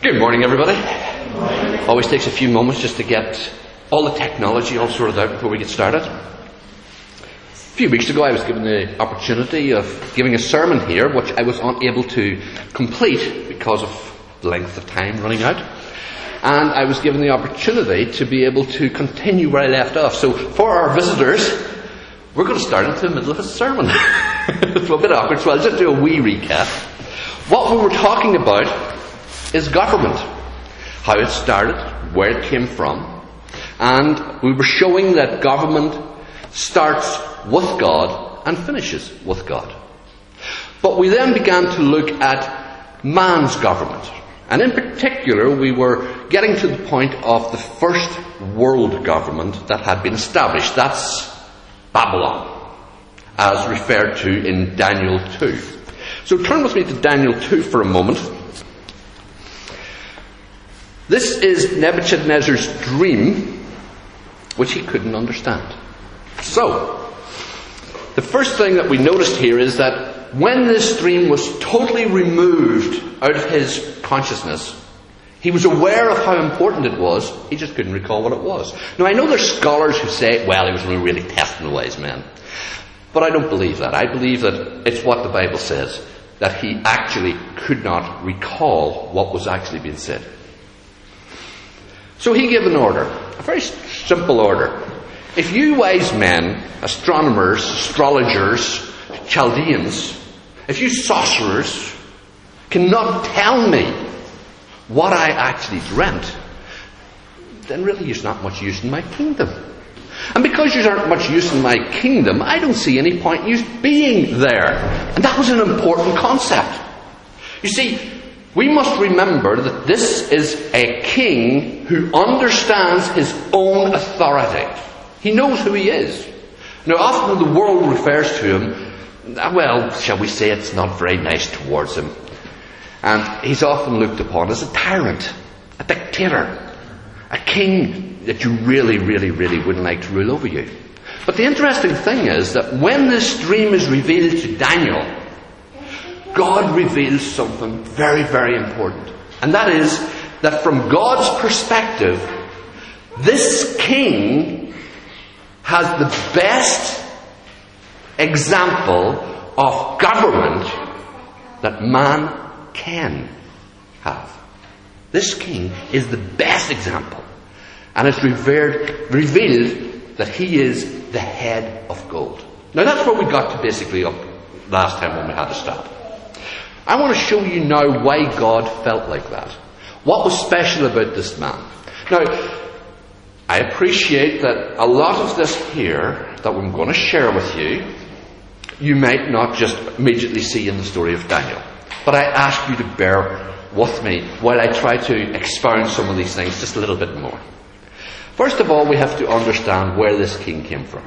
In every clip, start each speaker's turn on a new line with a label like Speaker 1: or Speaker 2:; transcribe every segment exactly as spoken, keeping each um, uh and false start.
Speaker 1: Good morning, everybody. Good morning. Always takes a few moments just to get all the technology all sorted out before we get started. A few weeks ago I was given the opportunity of giving a sermon here, which I was unable to complete because of the length of time running out. And I was given the opportunity to be able to continue where I left off. So for our visitors, we're going to start into the middle of a sermon. It's a bit awkward, so I'll just do a wee recap. What we were talking about is government. How it started, where it came from. And we were showing that government starts with God and finishes with God. But we then began to look at man's government. And in particular, we were getting to the point of the first world government that had been established. That's Babylon, as referred to in Daniel two. So turn with me to Daniel two for a moment. This is Nebuchadnezzar's dream, which he couldn't understand. So, the first thing that we noticed here is that when this dream was totally removed out of his consciousness, he was aware of how important it was, he just couldn't recall what it was. Now, I know there's scholars who say, well, he was only really testing the wise men. But I don't believe that. I believe that it's what the Bible says, that he actually could not recall what was actually being said. So he gave an order, a very simple order. If you wise men, astronomers, astrologers, Chaldeans, if you sorcerers cannot tell me what I actually dreamt, then really there's not much use in my kingdom. And because you aren't much use in my kingdom, I don't see any point in you being there. And that was an important concept. You see, we must remember that this is a king who understands his own authority. He knows who he is. Now, often the world refers to him, well, shall we say it's not very nice towards him. And he's often looked upon as a tyrant, a dictator, a king that you really, really, really wouldn't like to rule over you. But the interesting thing is that when this dream is revealed to Daniel, God reveals something very, very important. And that is that from God's perspective, this king has the best example of government that man can have. This king is the best example. And it's revered, revealed that he is the head of gold. Now that's where we got to basically up last time when we had to stop. I want to show you now why God felt like that. What was special about this man? Now, I appreciate that a lot of this here that I'm going to share with you, you might not just immediately see in the story of Daniel. But I ask you to bear with me while I try to expound some of these things just a little bit more. First of all, we have to understand where this king came from.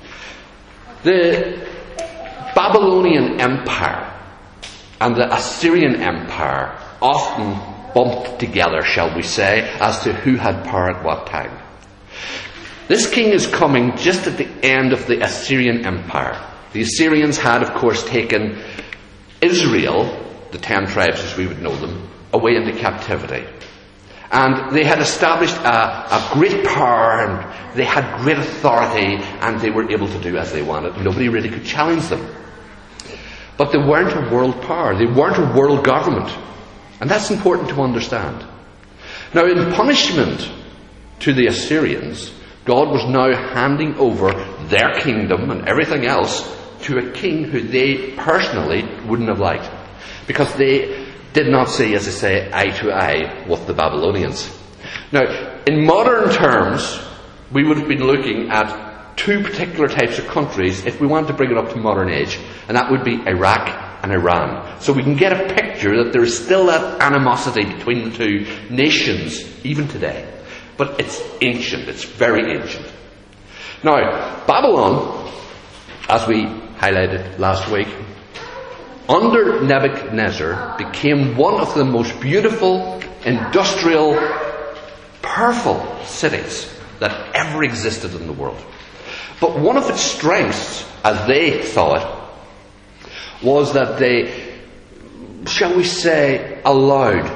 Speaker 1: The Babylonian Empire and the Assyrian Empire often bumped together, shall we say, as to who had power at what time. This king is coming just at the end of the Assyrian Empire. The Assyrians had, of course, taken Israel, the ten tribes as we would know them, away into captivity. And they had established a, a great power, and they had great authority, and they were able to do as they wanted. Nobody really could challenge them. But they weren't a world power. They weren't a world government. And that's important to understand. Now, in punishment to the Assyrians, God was now handing over their kingdom and everything else to a king who they personally wouldn't have liked. Because they did not see, as I say, eye to eye with the Babylonians. Now, in modern terms, we would have been looking at two particular types of countries if we want to bring it up to modern age, and that would be Iraq and Iran. So we can get a picture that there is still that animosity between the two nations even today. But it's ancient, it's very ancient. Now, Babylon, as we highlighted last week, under Nebuchadnezzar became one of the most beautiful, industrial, powerful cities that ever existed in the world. But one of its strengths, as they saw it, was that they, shall we say, allowed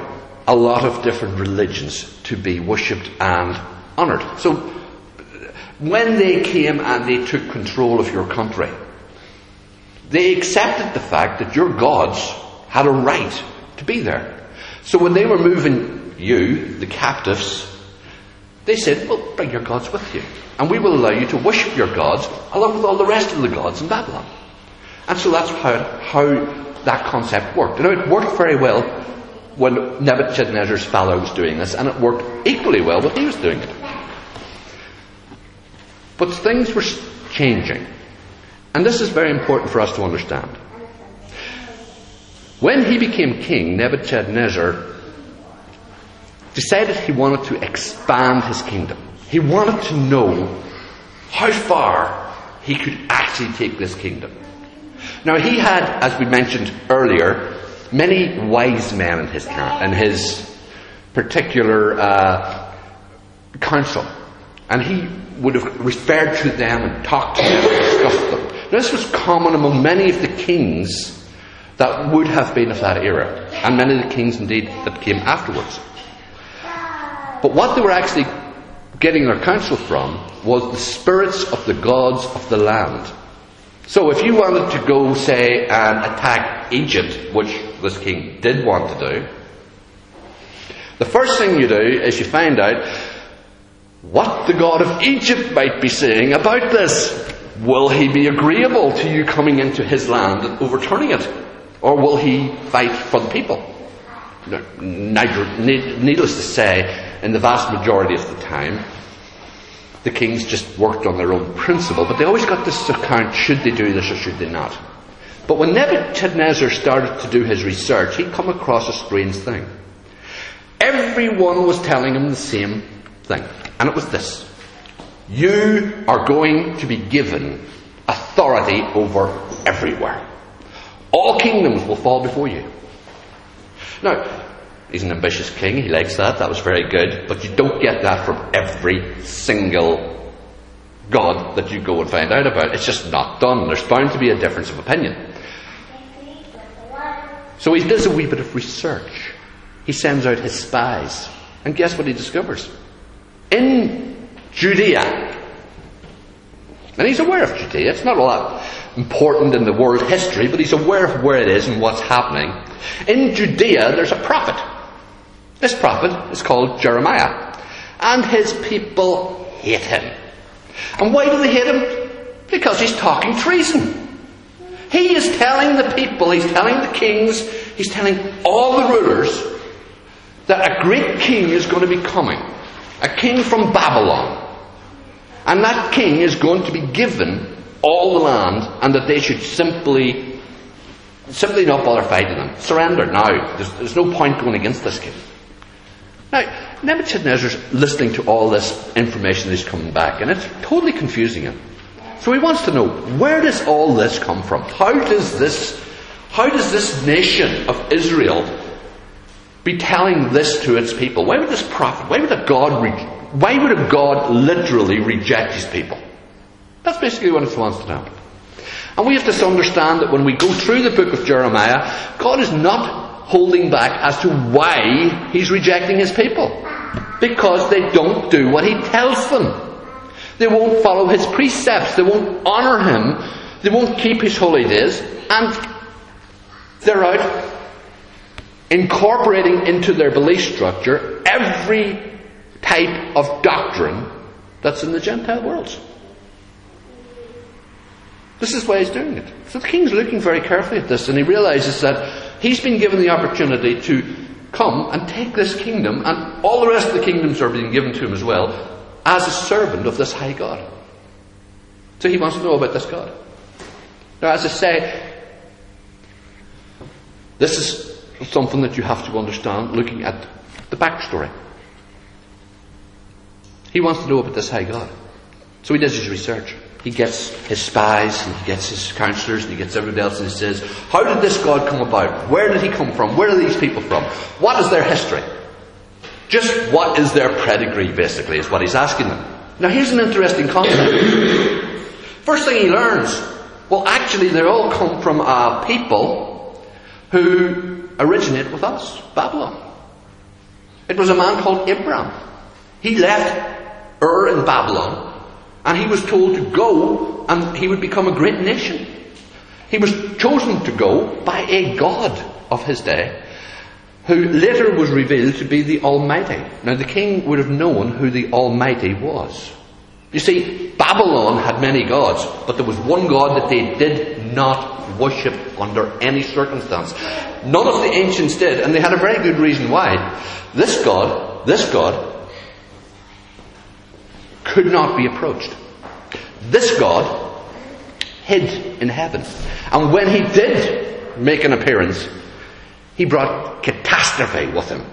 Speaker 1: a lot of different religions to be worshipped and honoured. So when they came and they took control of your country, they accepted the fact that your gods had a right to be there. So when they were moving you, the captives, they said, well, bring your gods with you, and we will allow you to worship your gods along with all the rest of the gods in Babylon. And so that's how, how that concept worked. You know, it worked very well when Nebuchadnezzar's fellow was doing this, and it worked equally well when he was doing it. But things were changing. And this is very important for us to understand. When he became king, Nebuchadnezzar decided he wanted to expand his kingdom. He wanted to know how far he could actually take this kingdom. Now, he had, as we mentioned earlier, many wise men in his in his particular uh, council, and he would have referred to them and talked to them and discussed them. Now, this was common among many of the kings that would have been of that era, and many of the kings indeed that came afterwards. But what they were actually getting their counsel from was the spirits of the gods of the land. So if you wanted to go, say, and attack Egypt, which this king did want to do, the first thing you do is you find out what the god of Egypt might be saying about this. Will he be agreeable to you coming into his land and overturning it? Or will he fight for the people? Needless to say, in the vast majority of the time, the kings just worked on their own principle, but they always got this account, should they do this or should they not? But when Nebuchadnezzar started to do his research, he'd come across a strange thing. Everyone was telling him the same thing, and it was this: you are going to be given authority over everywhere. All kingdoms will fall before you. Now, he's an ambitious king, he likes that, that was very good, but you don't get that from every single god that you go and find out about. It's just not done. There's bound to be a difference of opinion. So he does a wee bit of research. He sends out his spies, and guess what he discovers? In Judea, and he's aware of Judea, it's not all that important in the world history, but he's aware of where it is and what's happening. In Judea, there's a prophet. This prophet is called Jeremiah, and his people hate him. And why do they hate him? Because he's talking treason. He is telling the people, he's telling the kings, he's telling all the rulers that a great king is going to be coming. A king from Babylon. And that king is going to be given all the land, and that they should simply simply not bother fighting them. Surrender now. There's, there's no point going against this king. Now, Nebuchadnezzar's listening to all this information that's coming back, and it's totally confusing him. So he wants to know, where does all this come from? How does this, how does this nation of Israel be telling this to its people? Why would this prophet, why would a God, re, why would a God literally reject his people? That's basically what he wants to know. And we have to understand that when we go through the book of Jeremiah, God is not holding back as to why he's rejecting his people. Because they don't do what he tells them. They won't follow his precepts. They won't honour him. They won't keep his holy days. And they're out incorporating into their belief structure every type of doctrine that's in the Gentile worlds. This is why he's doing it. So the king's looking very carefully at this, and he realizes that he's been given the opportunity to come and take this kingdom, and all the rest of the kingdoms are being given to him as well, as a servant of this high God. So he wants to know about this God. Now, as I say, this is something that you have to understand looking at the backstory. He wants to know about this high God. So he does his research. He gets his spies, and he gets his counselors, and he gets everybody else, and he says, how did this God come about? Where did he come from? Where are these people from? What is their history? Just what is their pedigree, basically, is what he's asking them. Now, here's an interesting concept. First thing he learns, well, actually, they all come from a people who originate with us, Babylon. It was a man called Abraham. He left Ur in Babylon, and he was told to go, and he would become a great nation. He was chosen to go by a god of his day, who later was revealed to be the Almighty. Now, the king would have known who the Almighty was. You see, Babylon had many gods, but there was one God that they did not worship under any circumstance. None of the ancients did, and they had a very good reason why. This God, this God, could not be approached. This God hid in heaven. And when he did make an appearance, he brought catastrophe with him.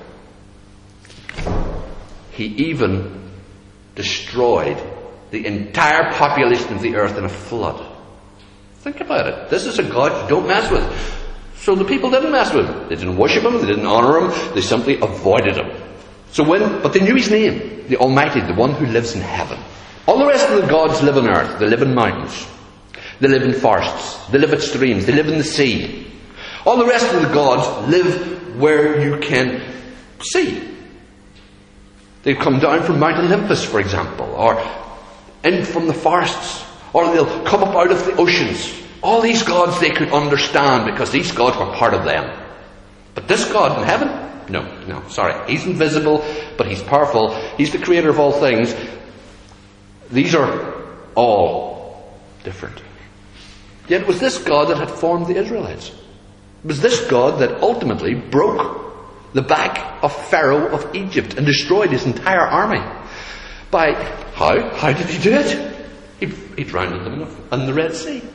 Speaker 1: He even destroyed the entire population of the earth in a flood. Think about it. This is a God you don't mess with. So the people didn't mess with him. They didn't worship him. They didn't honor him. They simply avoided him. So when, but they knew his name, the Almighty, the one who lives in heaven. All the rest of the gods live on earth. They live in mountains. They live in forests. They live at streams. They live in the sea. All the rest of the gods live where you can see. They come down from Mount Olympus, for example, or in from the forests, or they'll come up out of the oceans. All these gods they could understand because these gods were part of them. But this God in heaven? No, no, sorry. He's invisible, but he's powerful. He's the creator of all things. These are all different. Yet it was this God that had formed the Israelites. It was this God that ultimately broke the back of Pharaoh of Egypt and destroyed his entire army. By how? How did he do it? He, he drowned them in the Red Sea.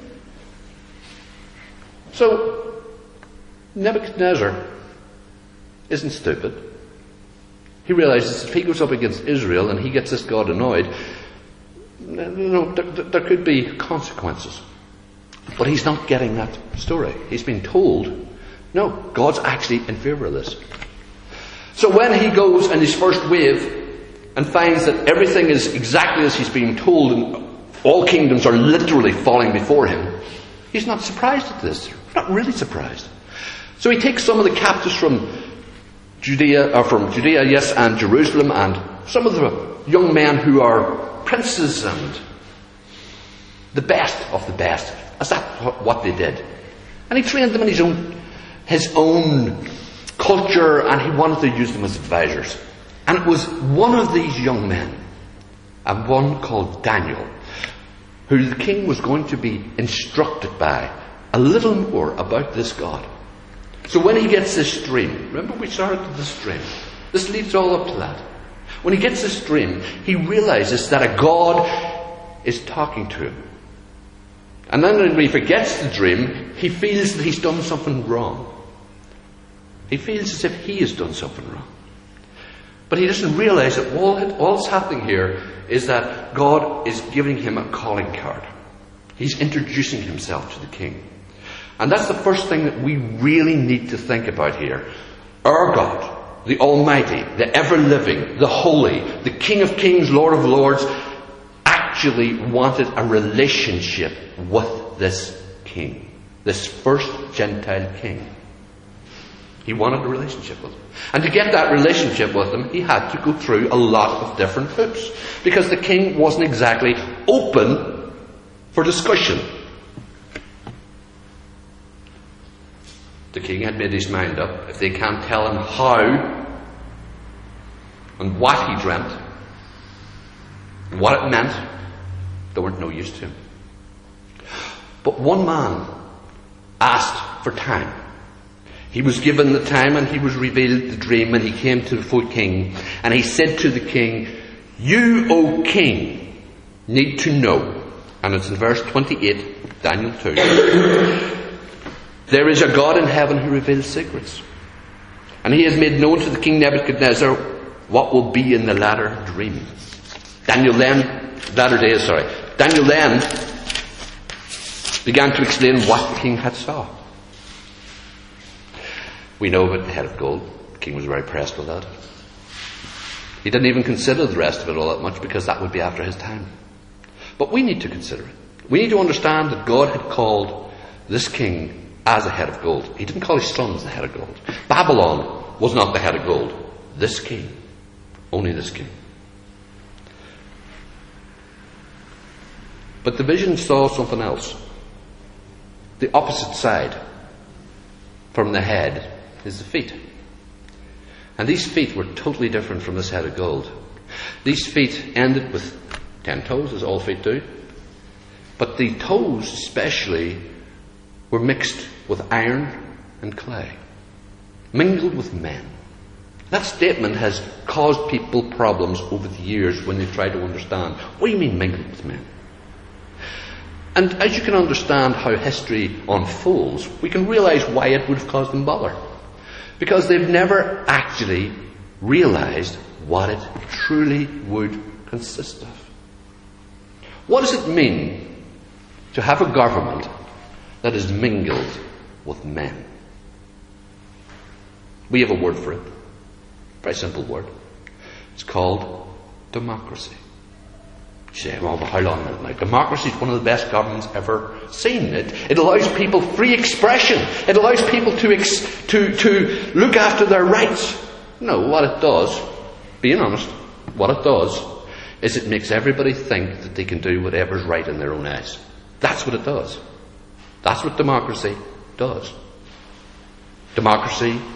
Speaker 1: So, Nebuchadnezzar isn't stupid. He realizes if he goes up against Israel and he gets this God annoyed, you know, there, there could be consequences. But he's not getting that story. He's been told, no, God's actually in favour of this. So when he goes in his first wave and finds that everything is exactly as he's being told and all kingdoms are literally falling before him, he's not surprised at this. Not really surprised. So he takes some of the captives from Judea, or from Judea, yes, and Jerusalem, and some of the young men who are princes and the best of the best. Is that what they did? And he trained them in his own, his own culture, and he wanted to use them as advisors. And it was one of these young men, and one called Daniel, who the king was going to be instructed by a little more about this God. So when he gets this dream, remember we started with this dream. This leads all up to that. When he gets this dream, he realizes that a God is talking to him. And then when he forgets the dream, he feels that he's done something wrong. He feels as if he has done something wrong. But he doesn't realize that all all's happening here is that God is giving him a calling card. He's introducing himself to the king. And that's the first thing that we really need to think about here. Our God, the Almighty, the ever-living, the holy, the King of Kings, Lord of Lords, actually wanted a relationship with this king, this first Gentile king. He wanted a relationship with him. And to get that relationship with him, he had to go through a lot of different hoops, because the king wasn't exactly open for discussion. The king had made his mind up. If they can't tell him how and what he dreamt and what it meant, they weren't no use to him. But one man asked for time. He was given the time, and he was revealed the dream, and he came to the full king, and he said to the king, "You, O king, need to know," and it's in verse twenty-eight, Daniel two, "there is a God in heaven who reveals secrets, and he has made known to the king Nebuchadnezzar what will be in the latter dream." Daniel then, latter days, sorry, Daniel then began to explain what the king had saw. We know about the head of gold. The king was very impressed with that. He didn't even consider the rest of it all that much, because that would be after his time. But we need to consider it. We need to understand that God had called this king as a head of gold. He didn't call his sons the head of gold. Babylon was not the head of gold. this king, only this king. But the vision saw something else. The opposite side from the head is the feet. And these feet were totally different from this head of gold. These feet ended with ten toes, as all feet do. But the toes especially were mixed with iron and clay, mingled with men. That statement has caused people problems over the years when they try to understand, what do you mean mingled with men? And as you can understand how history unfolds, we can realize why it would have caused them bother. Because they've never actually realized what it truly would consist of. What does it mean to have a government that is mingled with men? We have a word for it. Very simple word. It's called democracy. You say, well, how long is it now? Democracy is one of the best governments ever seen. It, it allows people free expression. It allows people to, ex, to, to look after their rights. No, what it does, being honest, what it does is it makes everybody think that they can do whatever's right in their own eyes. That's what it does. That's what democracy does. Democracy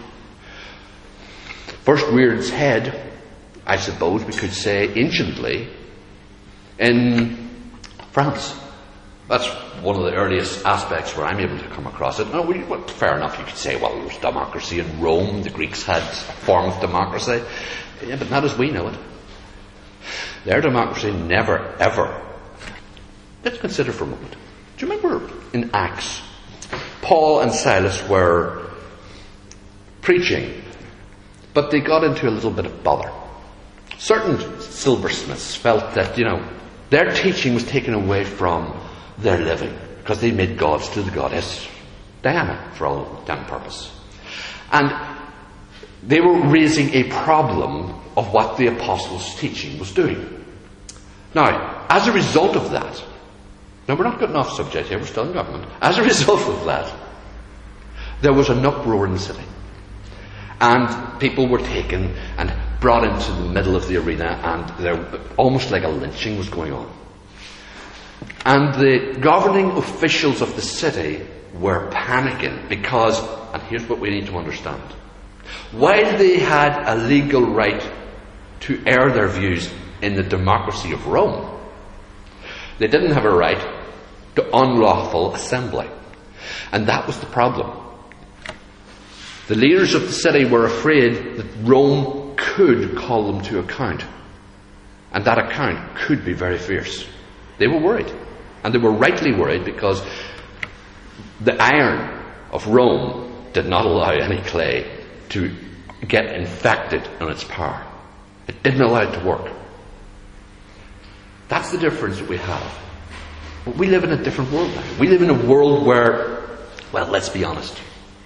Speaker 1: first reared its head, I suppose we could say, anciently, in France. That's one of the earliest aspects where I'm able to come across it. No, we, well, fair enough, you could say, well, there was democracy in Rome. The Greeks had a form of democracy. Yeah, but not as we know it. Their democracy never, ever. Let's consider for a moment. Do you remember in Acts, Paul and Silas were preaching, but they got into a little bit of bother. Certain silversmiths felt that, you know, their teaching was taken away from their living because they made gods to the goddess Diana for all intents and purpose. And they were raising a problem of what the apostles' teaching was doing. Now, as a result of that, now we're not getting off subject here, we're still in government. As a result of that, there was an uproar in the city. And people were taken and brought into the middle of the arena, and there almost like a lynching was going on. And the governing officials of the city were panicking because, and here's what we need to understand, while they had a legal right to air their views in the democracy of Rome, they didn't have a right to unlawful assembly. And that was the problem. The leaders of the city were afraid that Rome could call them to account. And that account could be very fierce. They were worried. And they were rightly worried because the iron of Rome did not allow any clay to get infected in its power. It didn't allow it to work. That's the difference that we have. But we live in a different world now. We live in a world where, well, let's be honest.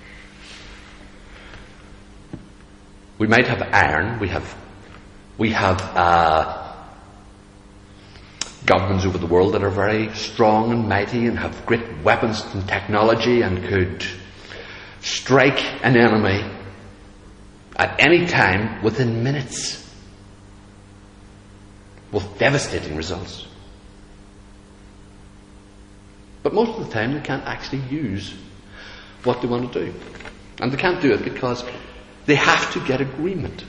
Speaker 1: We might have iron, we have we have uh, governments over the world that are very strong and mighty and have great weapons and technology and could strike an enemy at any time within minutes with devastating results. But most of the time they can't actually use what they want to do. And they can't do it because they have to get agreement.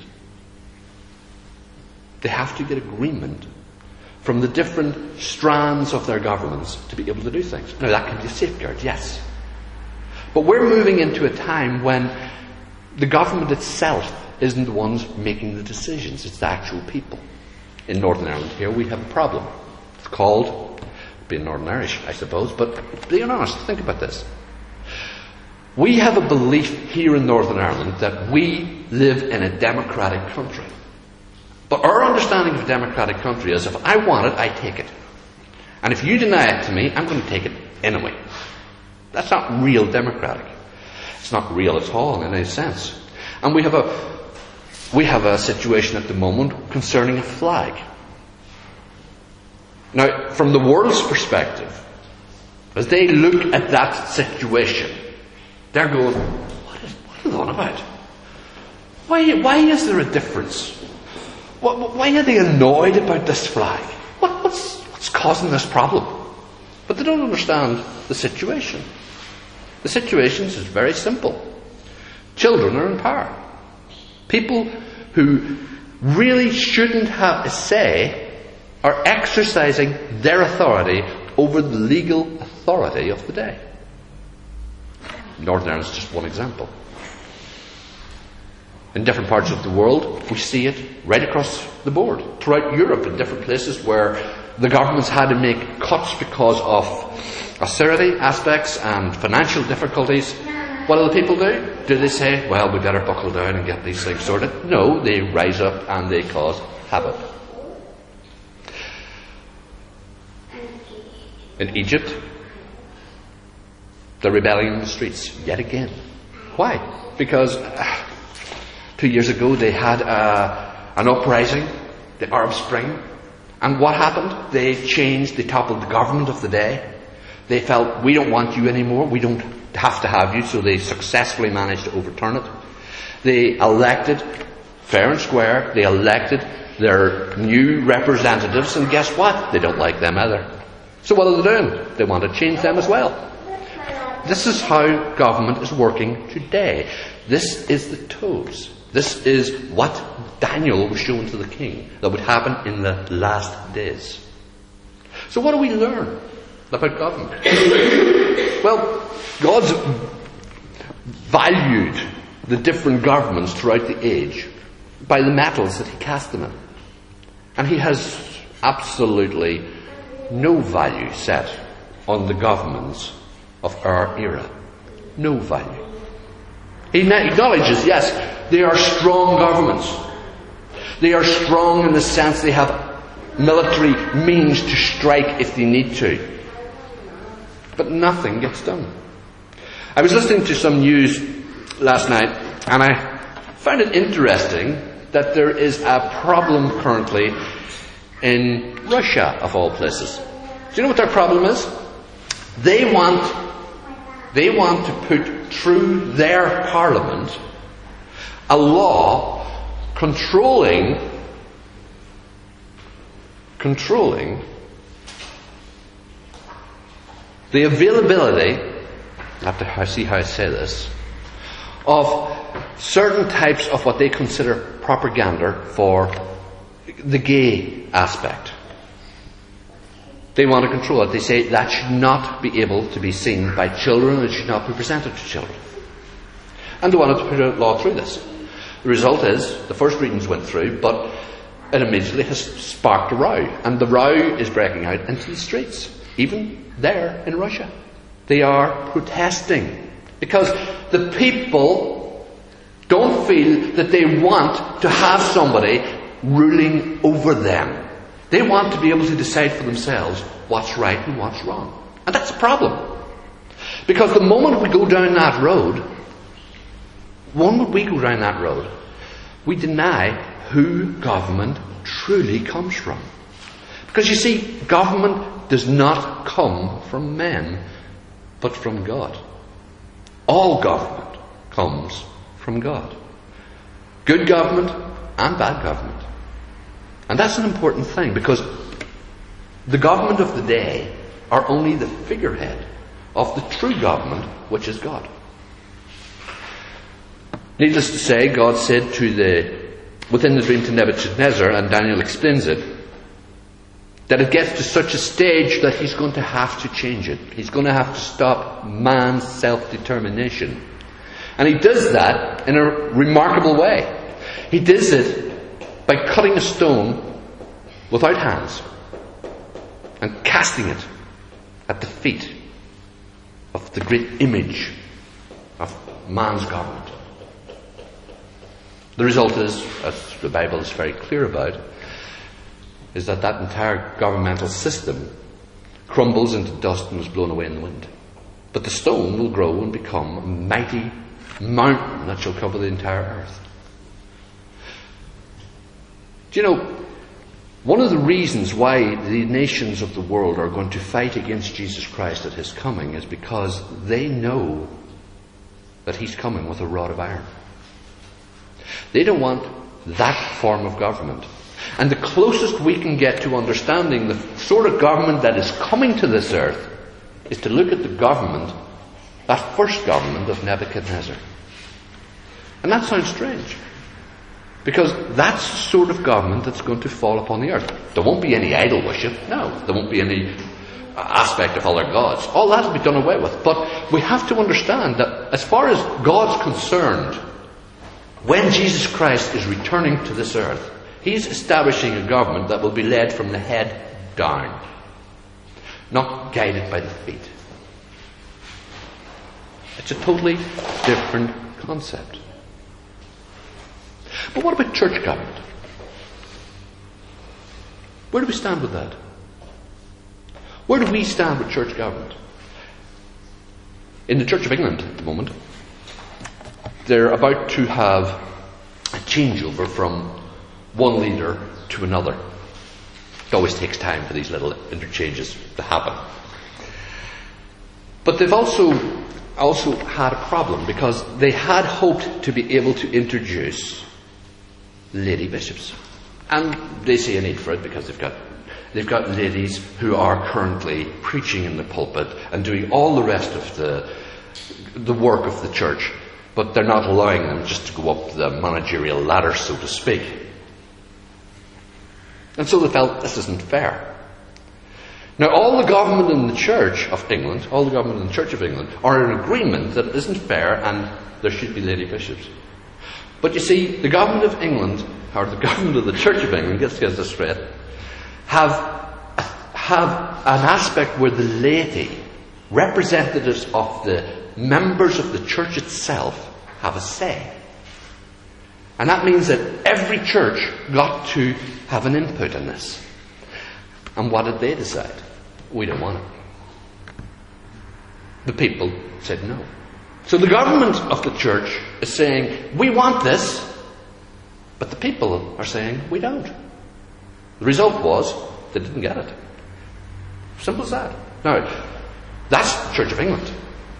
Speaker 1: They have to get agreement from the different strands of their governments to be able to do things. Now that can be a safeguard, yes. But we're moving into a time when the government itself isn't the ones making the decisions, it's the actual people. In Northern Ireland here we have a problem. It's called, being Northern Irish I suppose, but being honest, think about this. We have a belief here in Northern Ireland that we live in a democratic country. But our understanding of a democratic country is if I want it, I take it. And if you deny it to me, I'm going to take it anyway. That's not real democratic. It's not real at all in any sense. And we have a we have a situation at the moment concerning a flag. Now, from the world's perspective, as they look at that situation, they're going, what is what are they on about? Why, why is there a difference? Why are they annoyed about this flag? What, what's, what's causing this problem? But they don't understand the situation. The situation is very simple. Children are in power. People who really shouldn't have a say are exercising their authority over the legal authority of the day. Northern Ireland is just one example. In different parts of the world, we see it right across the board. Throughout Europe, in different places where the governments had to make cuts because of austerity aspects and financial difficulties, what do the people do? Do they say, well, we better buckle down and get these things sorted? No, they rise up and they cause havoc. In Egypt, the rebellion in the streets, yet again. Why? Because uh, two years ago they had uh, an uprising, the Arab Spring, and what happened? They changed, they toppled the government of the day. They felt, we don't want you anymore, we don't have to have you, so they successfully managed to overturn it. They elected, fair and square, they elected their new representatives, and guess what? They don't like them either. So what are they doing? They want to change them as well. This is how government is working today. This is the toes. This is what Daniel was showing to the king that would happen in the last days. So what do we learn about government? Well, God's valued the different governments throughout the age by the metals that He cast them in. And He has absolutely no value set on the governments of our era. No value. He acknowledges, yes, they are strong governments. They are strong in the sense they have military means to strike if they need to. But nothing gets done. I was listening to some news last night, and I found it interesting that there is a problem currently in Russia, of all places. Do you know what their problem is? They want, they want to put through their parliament a law controlling, controlling the availability, I have to see how I say this, of certain types of what they consider propaganda for the gay aspect. They want to control it. They say that should not be able to be seen by children, it should not be presented to children. And they wanted to put a law through this. The result is, the first readings went through, but it immediately has sparked a row. And the row is breaking out into the streets, even there in Russia. They are protesting because the people don't feel that they want to have somebody ruling over them. They want to be able to decide for themselves what's right and what's wrong. And that's a problem. Because the moment we go down that road, the moment we go down that road, we deny who government truly comes from. Because you see, government does not come from men, but from God. All government comes from God. Good government and bad government. And that's an important thing, because the government of the day are only the figurehead of the true government, which is God. Needless to say, God said to the, within the dream to Nebuchadnezzar, and Daniel explains it, that it gets to such a stage that he's going to have to change it. He's going to have to stop man's self-determination. And he does that in a remarkable way. He does it by cutting a stone without hands and casting it at the feet of the great image of man's government. The result is, as the Bible is very clear about, is that that entire governmental system crumbles into dust and is blown away in the wind. But the stone will grow and become a mighty mountain that shall cover the entire earth. Do you know, one of the reasons why the nations of the world are going to fight against Jesus Christ at His coming is because they know that He's coming with a rod of iron. They don't want that form of government. And the closest we can get to understanding the sort of government that is coming to this earth is to look at the government, that first government of Nebuchadnezzar. And that sounds strange, because that's the sort of government that's going to fall upon the earth. There won't be any idol worship, no. There won't be any aspect of other gods. All that will be done away with. But we have to understand that as far as God's concerned, when Jesus Christ is returning to this earth, He's establishing a government that will be led from the head down, not guided by the feet. It's a totally different concept. But what about church government? Where do we stand with that? Where do we stand with church government? In the Church of England at the moment, they're about to have a changeover from one leader to another. It always takes time for these little interchanges to happen. But they've also, also had a problem, because they had hoped to be able to introduce lady bishops. And they see a need for it because they've got they've got ladies who are currently preaching in the pulpit and doing all the rest of the the work of the church, but they're not allowing them just to go up the managerial ladder, so to speak. And so they felt this isn't fair. Now, all the government in the Church of England, all the government in the Church of England, are in agreement that it isn't fair and there should be lady bishops. But you see, the government of England, or the government of the Church of England, let's get this straight, have, have an aspect where the laity, representatives of the members of the church itself, have a say. And that means that every church got to have an input in this. And what did they decide? We don't want it. The people said no. So the government of the church is saying, we want this, but the people are saying, we don't. The result was, they didn't get it. Simple as that. Now, that's the Church of England.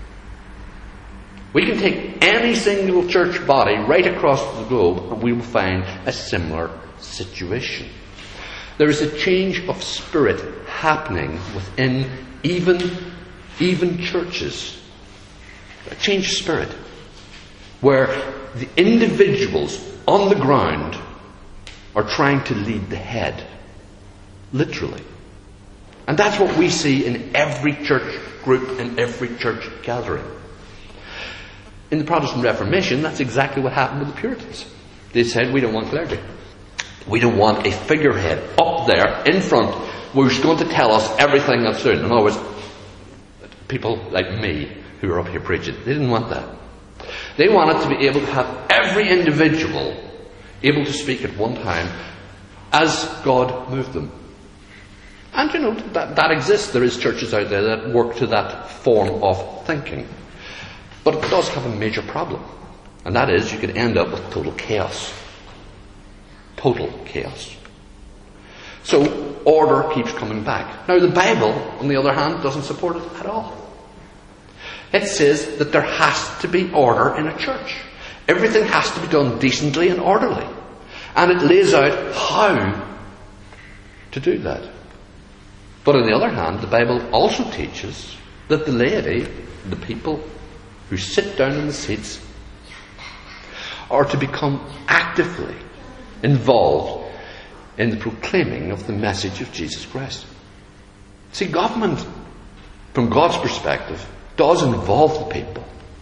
Speaker 1: We can take any single church body right across the globe and we will find a similar situation. There is a change of spirit happening within even, even churches. A change of spirit. Where the individuals on the ground are trying to lead the head. Literally. And that's what we see in every church group and every church gathering. In the Protestant Reformation, that's exactly what happened with the Puritans. They said, we don't want clergy. We don't want a figurehead up there in front who's going to tell us everything that's doing. In other words, people like me who are up here preaching, they didn't want that. They wanted to be able to have every individual able to speak at one time as God moved them. And you know, that, that exists. There is churches out there that work to that form of thinking. But it does have a major problem. And that is, you could end up with total chaos. Total chaos. So, order keeps coming back. Now, the Bible, on the other hand, doesn't support it at all. It says that there has to be order in a church. Everything has to be done decently and orderly. And it lays out how to do that. But on the other hand, the Bible also teaches that the laity, the people who sit down in the seats, are to become actively involved in the proclaiming of the message of Jesus Christ. See, government, from God's perspective, does involve the people.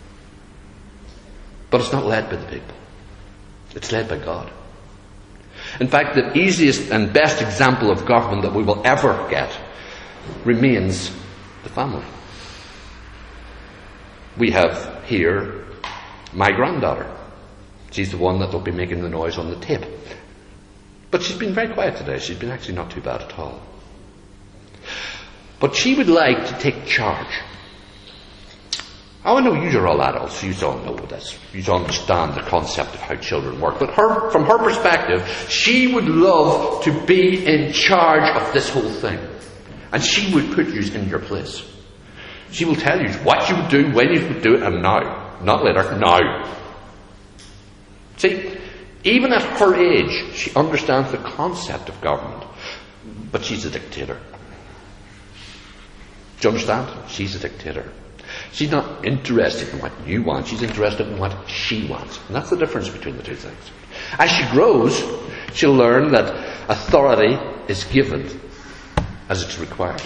Speaker 1: But it's not led by the people. It's led by God. In fact, the easiest and best example of government that we will ever get remains the family. We have here my granddaughter. She's the one that will be making the noise on the tape. But she's been very quiet today. She's been actually not too bad at all. But she would like to take charge. I know you are all adults, you don't know this. You don't understand the concept of how children work. But her, from her perspective, she would love to be in charge of this whole thing. And she would put you in your place. She will tell you what you would do, when you would do it, and now. Not later, now. See, Even at her age, she understands the concept of government. But she's a dictator. Do you understand? She's a dictator. She's not interested in what you want. She's interested in what she wants. And that's the difference between the two things. As she grows, she'll learn that authority is given as it's required.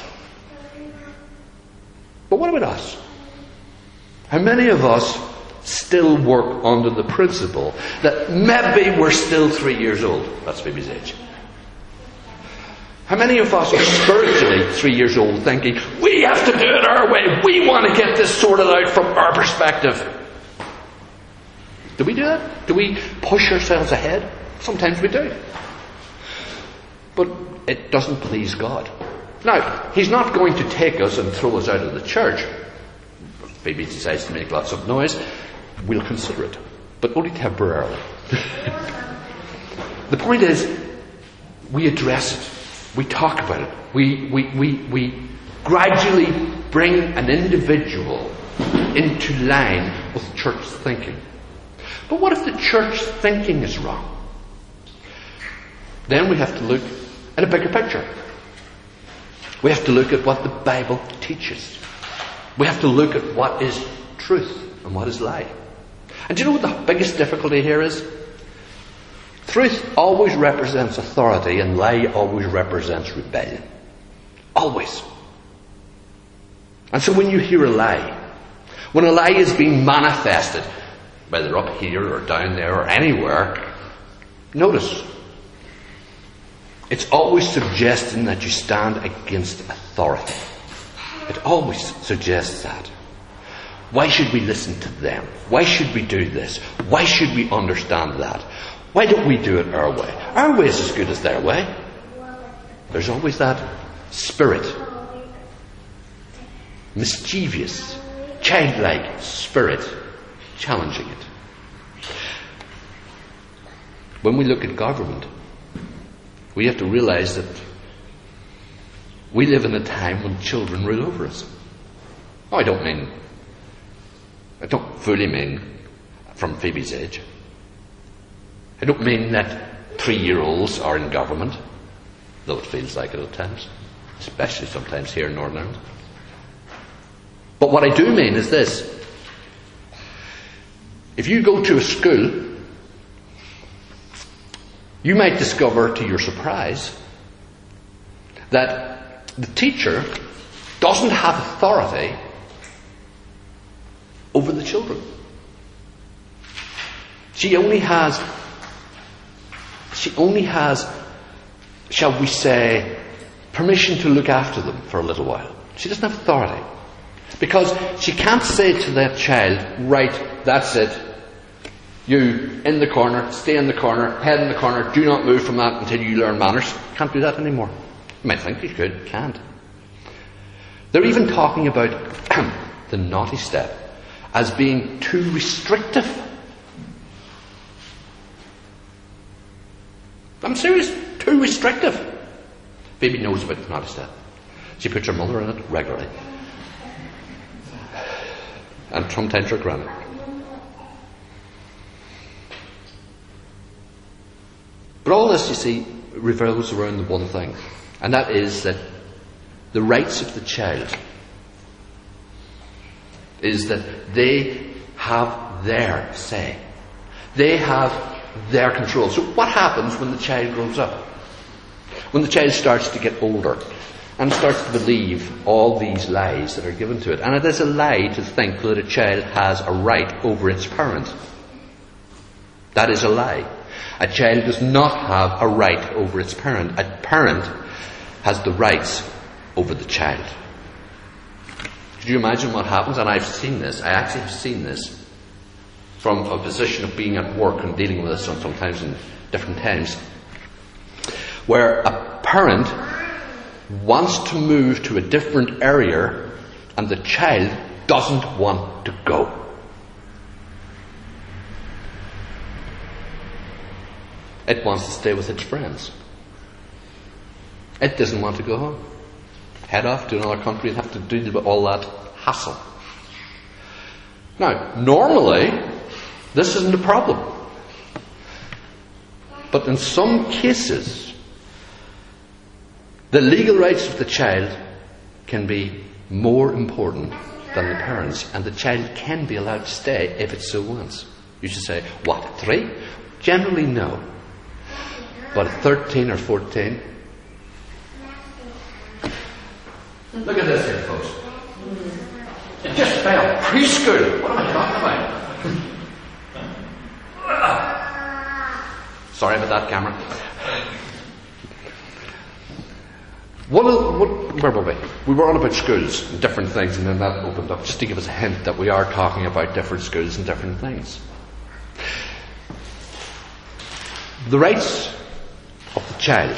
Speaker 1: But what about us? How many of us still work under the principle that maybe we're still three years old? That's Phoebe's age. How many of us are spiritually three years old thinking, we have to do it our way, we want to get this sorted out from our perspective? Do we do that? Do we push ourselves ahead? Sometimes we do. But it doesn't please God. Now, He's not going to take us and throw us out of the church. Phoebe decides to make lots of noise. We'll consider it. But only temporarily. The point is, we address it. We talk about it. We, we, we, we gradually bring an individual into line with church thinking. But what if the church thinking is wrong? Then we have to look at a bigger picture. We have to look at what the Bible teaches. We have to look at what is truth and what is lie. And do you know what the biggest difficulty here is? Truth always represents authority and lie always represents rebellion. Always. And so when you hear a lie, when a lie is being manifested, whether up here or down there or anywhere, notice, it's always suggesting that you stand against authority. It always suggests that. Why should we listen to them? Why should we do this? Why should we understand that? Why don't we do it our way? Our way is as good as their way. There's always that spirit. Mischievous, childlike spirit challenging it. When we look at government, we have to realize that we live in a time when children rule over us. Oh, I don't mean, I don't fully mean from Phoebe's age. I don't mean that three-year-olds are in government, though it feels like it at times, especially sometimes here in Northern Ireland. But what I do mean is this. If you go to a school, you might discover to your surprise that the teacher doesn't have authority over the children. She only has, she only has, shall we say, permission to look after them for a little while. She doesn't have authority. Because she can't say to that child, right, that's it. You, in the corner, stay in the corner, head in the corner, do not move from that until you learn manners. Can't do that anymore. You might think you could, can't. They're even talking about the naughty step as being too restrictive. I'm serious, too restrictive. Phoebe knows about the naughty step. She puts her mother in it regularly. And sometimes her granny. But all this, you see, revolves around the one thing, and that is that the rights of the child is that they have their say. They have their control. So what happens when the child grows up? When the child starts to get older and starts to believe all these lies that are given to it. And it is a lie to think that a child has a right over its parent. That is a lie. A child does not have a right over its parent. A parent has the rights over the child. Could you imagine what happens? And I've seen this. I actually have seen this from a position of being at work and dealing with this sometimes in different times, where a parent wants to move to a different area and the child doesn't want to go. It wants to stay with its friends. It doesn't want to go home. Head off to another country and have to deal with all that hassle. Now, normally, this isn't a problem. But in some cases, the legal rights of the child can be more important than the parents, and the child can be allowed to stay if it so wants. You should say, what, three? Generally, no. But at thirteen or fourteen, look at this here, folks. It just fell. Preschool. What am I talking about? Sorry about that, camera. One of, what, where were we? We were on about schools and different things, and then that opened up just to give us a hint that we are talking about different schools and different things. The rights of the child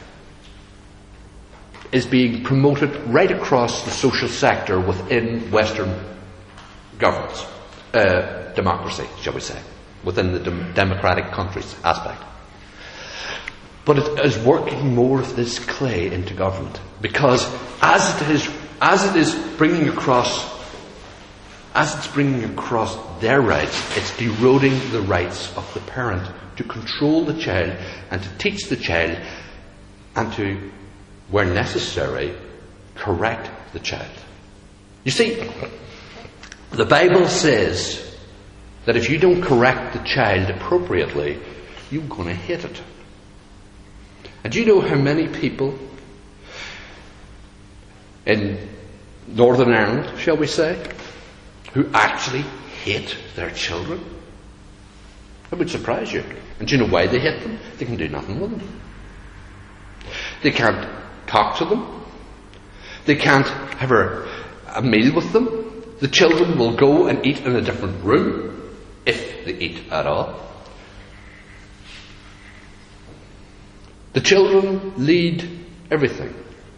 Speaker 1: is being promoted right across the social sector within Western governments, uh, democracy, shall we say, within the dem- democratic countries aspect. But it is working more of this clay into government, because as it is, as it is bringing across, as it's bringing across their rights, it's eroding the rights of the parent to control the child and to teach the child and to, where necessary, correct the child. You see, the Bible says that if you don't correct the child appropriately, you're going to hit it. And do you know how many people in Northern Ireland, shall we say, who actually hate their children? It would surprise you. And do you know why they hate them? They can do nothing with them. They can't talk to them. They can't have a, a meal with them. The children will go and eat in a different room, if they eat at all. The children lead everything.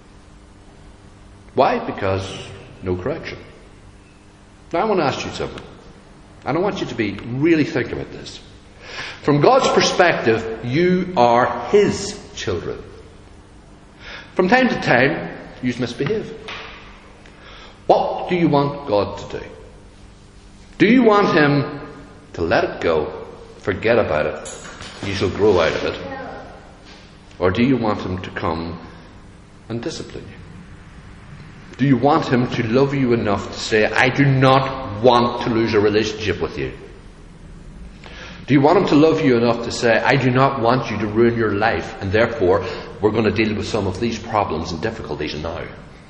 Speaker 1: Why? Because no correction. Now I want to ask you something. And I want you to be really think about this. From God's perspective, you are His children. From time to time, you misbehave. What do you want God to do? Do you want Him to let it go, forget about it, you shall grow out of it? Or do you want Him to come and discipline you? Do you want Him to love you enough to say, I do not want to lose a relationship with you? Do you want Him to love you enough to say, I do not want you to ruin your life, and therefore we're going to deal with some of these problems and difficulties now?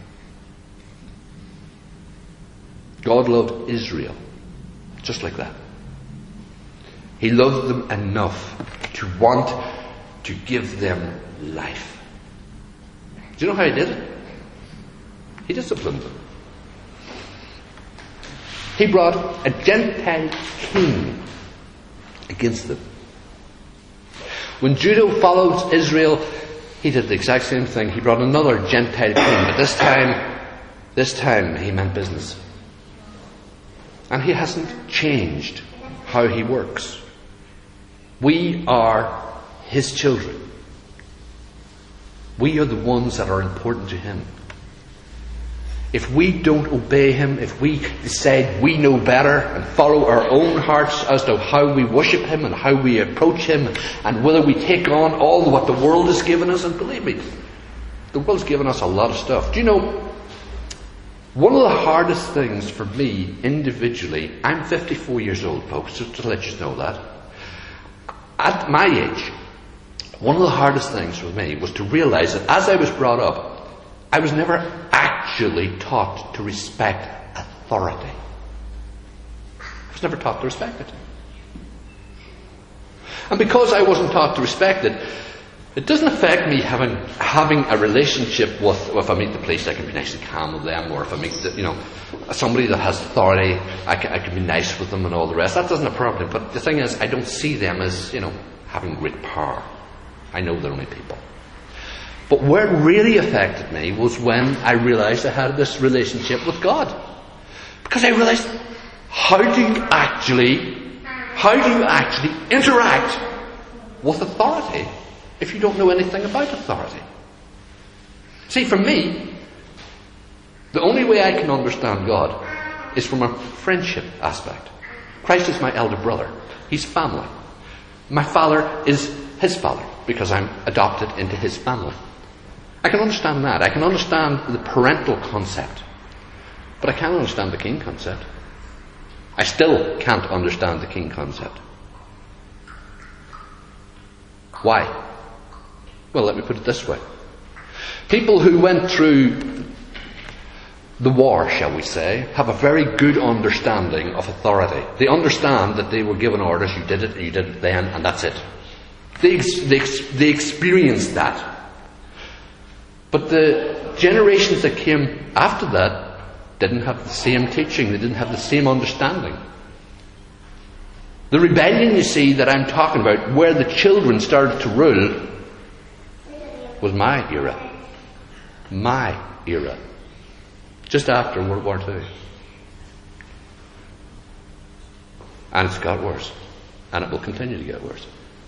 Speaker 1: God loved Israel just like that. He loved them enough to want to give them life. Do you know how He did it? He disciplined them. He brought a Gentile king against them. When Judah followed Israel, he did the exact same thing. He brought another Gentile king, but this time, this time he meant business. And He hasn't changed how He works. We are His children. We are the ones that are important to Him. If we don't obey Him, if we decide we know better and follow our own hearts as to how we worship Him and how we approach Him and whether we take on all what the world has given us, and believe me, the world's given us a lot of stuff. Do you know, one of the hardest things for me individually, I'm fifty-four years old, folks, just to let you know that. At my age, one of the hardest things for me was to realise that as I was brought up, I was never actually taught to respect authority. I was never taught to respect it. And because I wasn't taught to respect it, it doesn't affect me having having a relationship with, if I meet the police, I can be nice and calm with them, or if I meet, the, you know, somebody that has authority, I can, I can be nice with them and all the rest. That doesn't a problem. But the thing is, I don't see them as, you know, having great power. I know they're only people. But where it really affected me was when I realised I had this relationship with God. Because I realised, how do you actually, how do you actually interact with authority if you don't know anything about authority? See, for me, the only way I can understand God is from a friendship aspect. Christ is my elder brother. He's family. My Father is his father, because I'm adopted into his family. I can understand that. I can understand the parental concept. But I can't understand the king concept. I still can't understand the king concept. Why? Well, let me put it this way. People who went through the war, shall we say, have a very good understanding of authority. They understand that they were given orders, you did it, and you did it then, and that's it. They, ex- they, ex- they experienced that. But the generations that came after that didn't have the same teaching, they didn't have the same understanding. The rebellion, you see, that I'm talking about, where the children started to rule, was my era. My era. Just after World War Two. And it's got worse. And it will continue to get worse.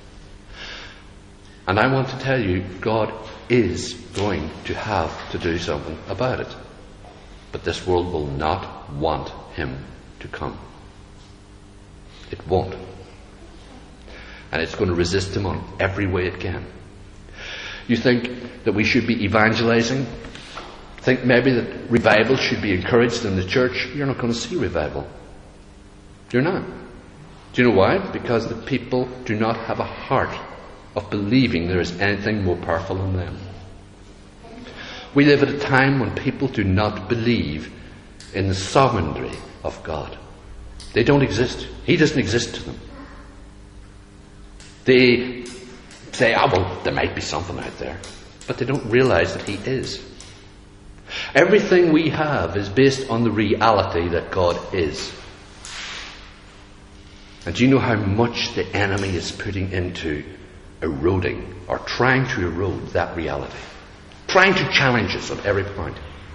Speaker 1: And I want to tell you, God is going to have to do something about it. But this world will not want him to come. It won't. And it's going to resist him on every way it can. You think that we should be evangelizing? Think maybe that revival should be encouraged in the church? You're not going to see revival. You're not. Do you know why? Because the people do not have a heart of believing there is anything more powerful than them. We live at a time when people do not believe in the sovereignty of God. They don't exist. He doesn't exist to them. They say, oh, well, there might be something out there. But they don't realize that he is. Everything we have is based on the reality that God is. And do you know how much the enemy is putting into eroding or trying to erode that reality? Trying to challenge us on every point.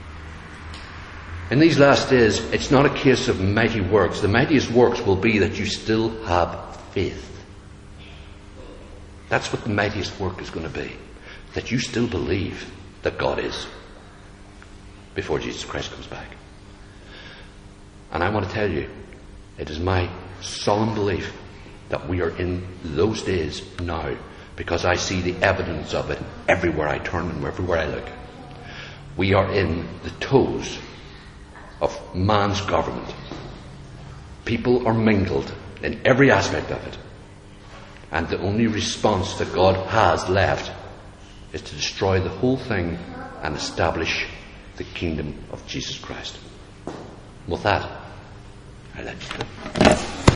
Speaker 1: In these last days, it's not a case of mighty works. The mightiest works will be that you still have faith. That's what the mightiest work is going to be. That you still believe that God is. Before Jesus Christ comes back. And I want to tell you, it is my solemn belief that we are in those days now, because I see the evidence of it everywhere I turn and everywhere I look. We are in the toes of man's government. People are mingled in every aspect of it. And the only response that God has left is to destroy the whole thing and establish the kingdom of Jesus Christ. With that, I let you go.